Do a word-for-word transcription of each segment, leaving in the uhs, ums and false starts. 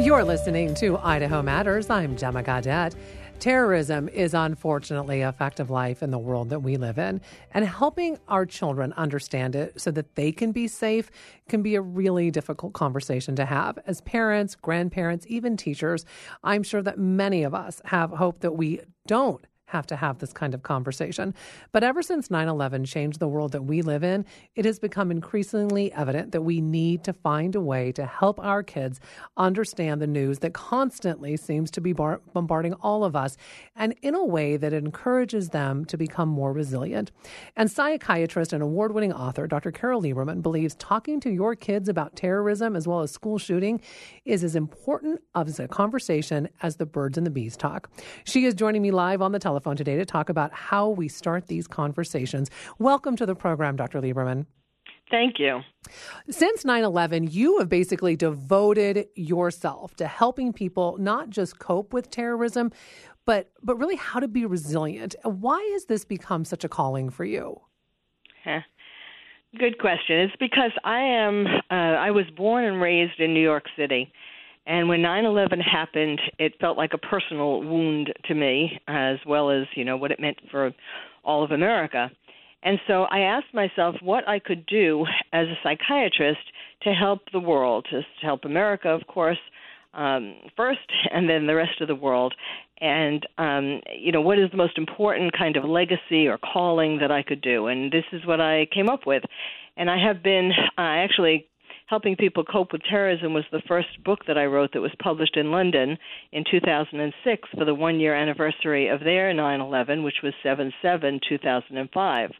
You're listening to Idaho Matters. I'm Gemma Gaudette. Terrorism is unfortunately a fact of life in the world that we live in, and helping our children understand it so that they can be safe can be a really difficult conversation to have. As parents, grandparents, even teachers, I'm sure that many of us have hope that we don't have to have this kind of conversation. But ever since nine eleven changed the world that we live in, it has become increasingly evident that we need to find a way to help our kids understand the news that constantly seems to be bar- bombarding all of us, and in a way that encourages them to become more resilient. And psychiatrist and award-winning author Doctor Carol Lieberman believes talking to your kids about terrorism as well as school shooting is as important of a conversation as the birds and the bees talk. She is joining me live on the telephone today to talk about how we start these conversations. Welcome to the program, Doctor Lieberman. Thank you. Since nine eleven, you have basically devoted yourself to helping people not just cope with terrorism, but but really how to be resilient. Why has this become such a calling for you? Huh. Good question. It's because I am uh, I was born and raised in New York City. And when nine eleven happened, it felt like a personal wound to me, as well as, you know, what it meant for all of America. And so I asked myself what I could do as a psychiatrist to help the world, to help America, of course, um, first, and then the rest of the world. And, um, you know, what is the most important kind of legacy or calling that I could do? And this is what I came up with. And I have been uh, actually Helping People Cope with Terrorism was the first book that I wrote that was published in London in two thousand six for the one-year anniversary of their nine eleven, which was seven seven two thousand five.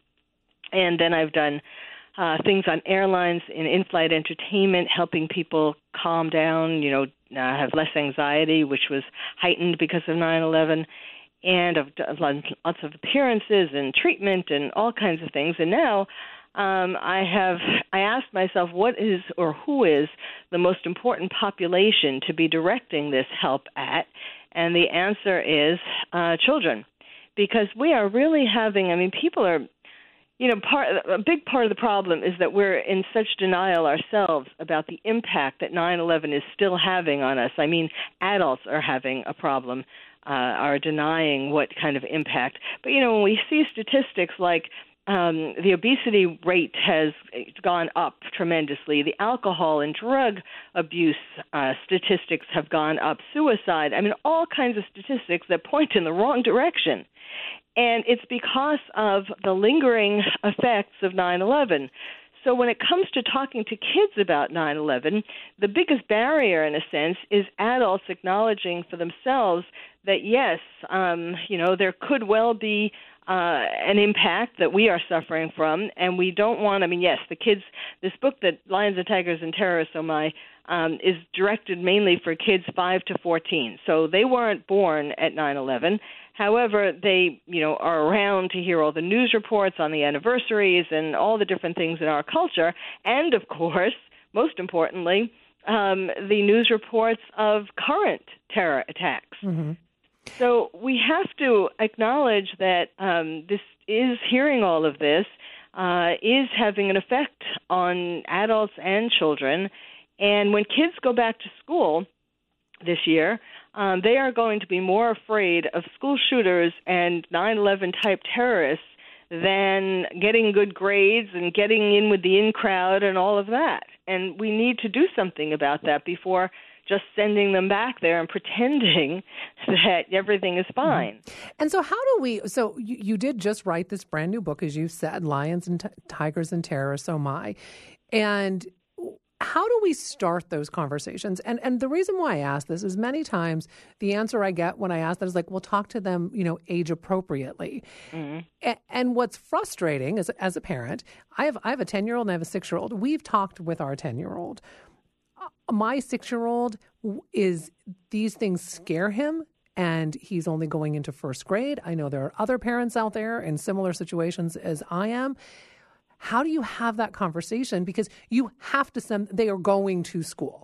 And then I've done uh, things on airlines and in-flight entertainment, helping people calm down, you know, uh, have less anxiety, which was heightened because of nine eleven. And I've done lots of appearances and treatment and all kinds of things. And now Um, I have, I asked myself what is or who is the most important population to be directing this help at, and the answer is uh, children, because we are really having, I mean, people are, you know, part, a big part of the problem is that we're in such denial ourselves about the impact that nine eleven is still having on us. I mean, adults are having a problem, uh, are denying what kind of impact. But, you know, when we see statistics like Um, the obesity rate has gone up tremendously. The alcohol and drug abuse uh, statistics have gone up. Suicide, I mean, all kinds of statistics that point in the wrong direction. And it's because of the lingering effects of nine eleven. So when it comes to talking to kids about nine eleven, the biggest barrier, in a sense, is adults acknowledging for themselves that, yes, um, you know, there could well be Uh, an impact that we are suffering from, and we don't want, I mean, yes, the kids, this book that Lions and Tigers and Terrorists Oh My um, is directed mainly for kids five to fourteen. So they weren't born at nine eleven. However, they, you know, are around to hear all the news reports on the anniversaries and all the different things in our culture. And, of course, most importantly, um, the news reports of current terror attacks. Mm-hmm. So we have to acknowledge that um, this is hearing all of this uh, is having an effect on adults and children. And when kids go back to school this year, um, they are going to be more afraid of school shooters and nine eleven type terrorists than getting good grades and getting in with the in crowd and all of that. And we need to do something about that before just sending them back there and pretending that everything is fine. Mm-hmm. And so how do we, so you, you did just write this brand new book, as you said, Lions and T- Tigers and Terrorists Oh My. And how do we start those conversations? And and the reason why I ask this is many times the answer I get when I ask that is like, well, talk to them, you know, age appropriately. Mm-hmm. A- and what's frustrating as, as a parent, I have, I have a ten-year-old and I have a six-year-old. We've talked with our ten-year-old. My six-year-old is, these things scare him, and he's only going into first grade. I know there are other parents out there in similar situations as I am. How do you have that conversation? Because you have to send, they are going to school.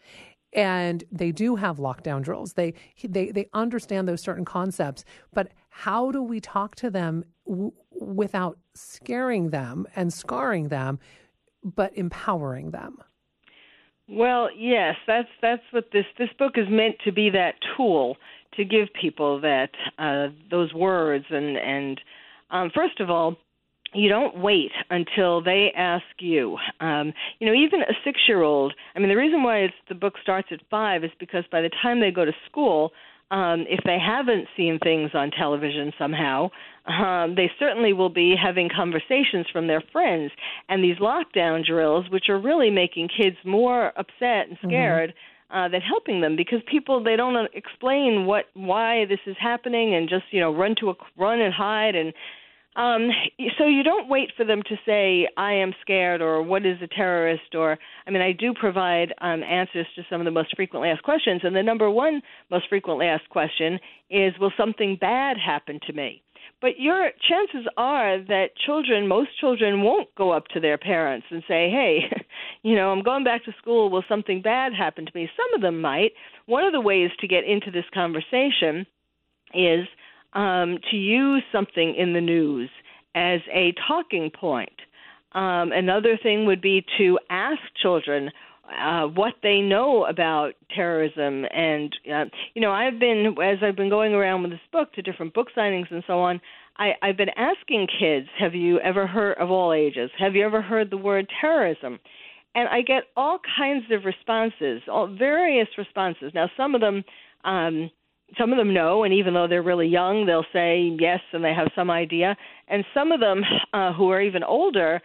And they do have lockdown drills. They they they understand those certain concepts. But how do we talk to them w- without scaring them and scarring them, but empowering them? Well, yes, that's that's what this this book is meant to be, that tool to give people that uh, those words and and um, first of all, you don't wait until they ask you. Um, you know, even a six-year-old. I mean, the reason why it's, the book starts at five is because by the time they go to school, um, if they haven't seen things on television somehow, um, they certainly will be having conversations from their friends. And these lockdown drills, which are really making kids more upset and scared, mm-hmm. uh, than helping them, because people, they don't explain what why this is happening, and just, you know, run to a run and hide. And Um, so you don't wait for them to say, I am scared, or what is a terrorist, or, I mean, I do provide um, answers to some of the most frequently asked questions, and the number one most frequently asked question is, will something bad happen to me? But your chances are that children, most children won't go up to their parents and say, hey, you know, I'm going back to school, will something bad happen to me? Some of them might. One of the ways to get into this conversation is Um, to use something in the news as a talking point. Um, another thing would be to ask children uh, what they know about terrorism. And, uh, you know, I've been, as I've been going around with this book to different book signings and so on, I, I've been asking kids, have you ever heard, of all ages, have you ever heard the word terrorism? And I get all kinds of responses, all various responses. Now, some of them... Um, Some of them know, and even though they're really young, they'll say yes, and they have some idea. And some of them uh, who are even older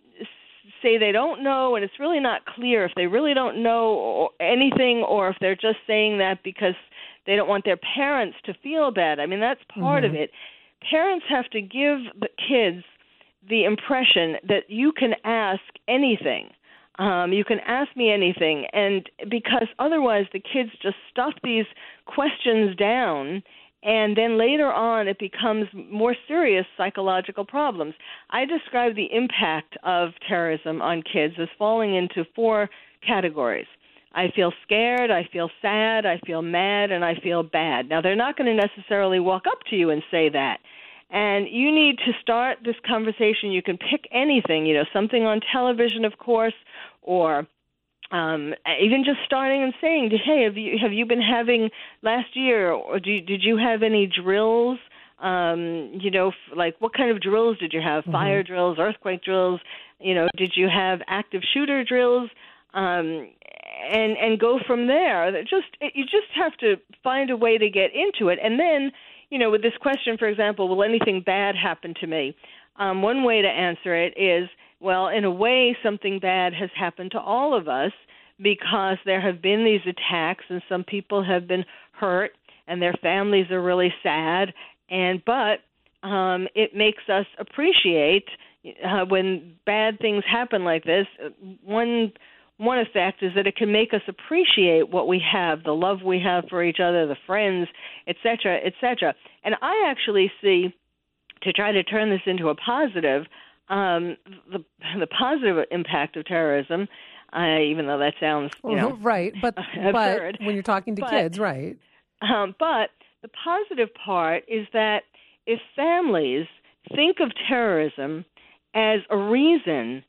say they don't know, and it's really not clear if they really don't know anything, or if they're just saying that because they don't want their parents to feel bad. I mean, that's part mm-hmm. of it. Parents have to give the kids the impression that you can ask anything. Um, you can ask me anything, and because otherwise the kids just stuff these questions down, and then later on it becomes more serious psychological problems. I describe the impact of terrorism on kids as falling into four categories. I feel scared, I feel sad, I feel mad, and I feel bad. Now, they're not going to necessarily walk up to you and say that. And you need to start this conversation. You can pick anything, you know, something on television, of course, or um, even just starting and saying, hey, have you have you been having last year, or do you, did you have any drills? Um, you know, like what kind of drills did you have? Mm-hmm. Fire drills, earthquake drills? You know, did you have active shooter drills? Um, and and go from there. Just you just have to find a way to get into it, and then, you know, with this question, for example, will anything bad happen to me? Um, one way to answer it is, well, in a way, something bad has happened to all of us, because there have been these attacks, and some people have been hurt, and their families are really sad. And but um, it makes us appreciate uh, when bad things happen like this. One One effect is that it can make us appreciate what we have, the love we have for each other, the friends, et cetera, et cetera. And I actually see, to try to turn this into a positive, um, the, the positive impact of terrorism, uh, even though that sounds, you know, right, but, absurd. But when you're talking to but, kids, right. Um, but the positive part is that if families think of terrorism as a reason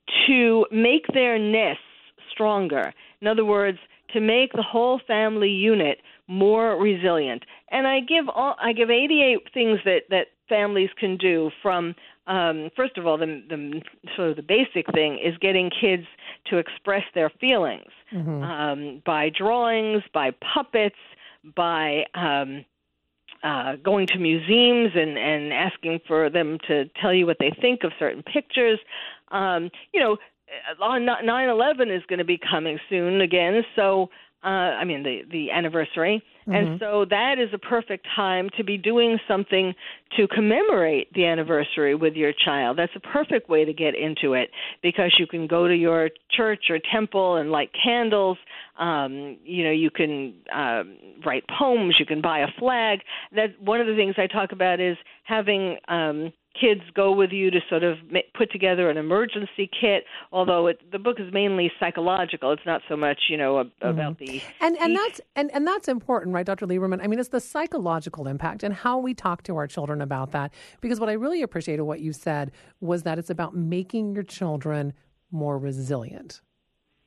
to make their nests stronger. In other words, to make the whole family unit more resilient. And I give all, I give eighty-eight things that, that families can do. From um, first of all, the, the sort of the basic thing is getting kids to express their feelings mm-hmm. um, by drawings, by puppets, by um, uh, going to museums and, and asking for them to tell you what they think of certain pictures. Um, you know. On nine eleven is going to be coming soon again, so uh, I mean the the anniversary, mm-hmm. and so that is a perfect time to be doing something to commemorate the anniversary with your child. That's a perfect way to get into it, because you can go to your church or temple and light candles. Um, you know, you can uh, write poems. You can buy a flag. That one of the things I talk about is having Um, kids go with you to sort of put together an emergency kit, although it, the book is mainly psychological. It's not so much, you know, about mm. the... And and that's and, and that's important, right, Doctor Lieberman? I mean, it's the psychological impact and how we talk to our children about that. Because what I really appreciated what you said was that it's about making your children more resilient.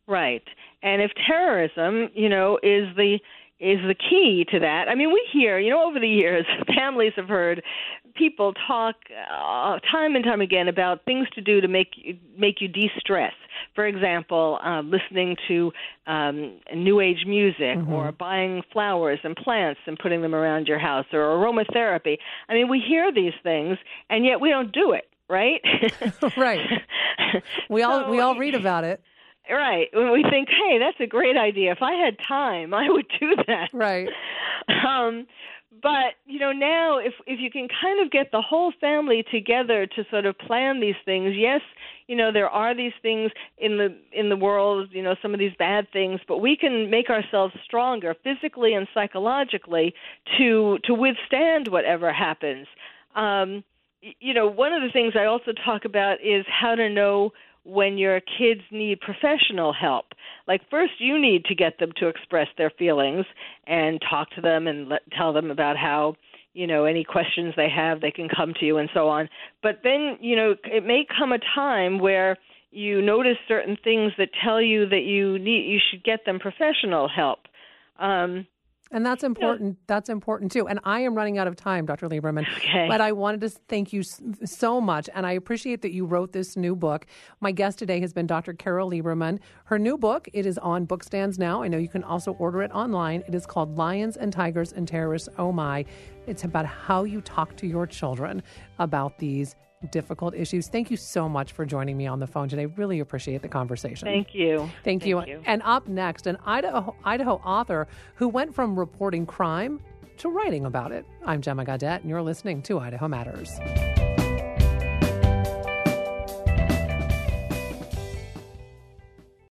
Right. And if terrorism, you know, is the is the key to that. I mean, we hear, you know, over the years, families have heard people talk uh, time and time again about things to do to make you, make you de-stress. For example, uh, listening to um, New Age music, mm-hmm. or buying flowers and plants and putting them around your house, or aromatherapy. I mean, we hear these things, and yet we don't do it, right? Right. We all so, we all read about it. Right. When we think, hey, that's a great idea. If I had time, I would do that. Right. Um, but, you know, now if if you can kind of get the whole family together to sort of plan these things, yes, you know, there are these things in the in the world, you know, some of these bad things, but we can make ourselves stronger physically and psychologically to to withstand whatever happens. Um, you know, one of the things I also talk about is how to know when your kids need professional help. Like, first you need to get them to express their feelings and talk to them and let, tell them about how, you know, any questions they have, they can come to you and so on. But then, you know, it may come a time where you notice certain things that tell you that you need, you should get them professional help. Um, And that's important. That's important, too. And I am running out of time, Doctor Lieberman. Okay. But I wanted to thank you so much. And I appreciate that you wrote this new book. My guest today has been Doctor Carol Lieberman. Her new book, it is on bookstands now. I know you can also order it online. It is called Lions and Tigers and Terrorists, Oh My. It's about how you talk to your children about these difficult issues. Thank you so much for joining me on the phone today. Really appreciate the conversation. Thank you. Thank, Thank you. you. And up next, an Idaho, Idaho author who went from reporting crime to writing about it. I'm Gemma Gaudette, and you're listening to Idaho Matters.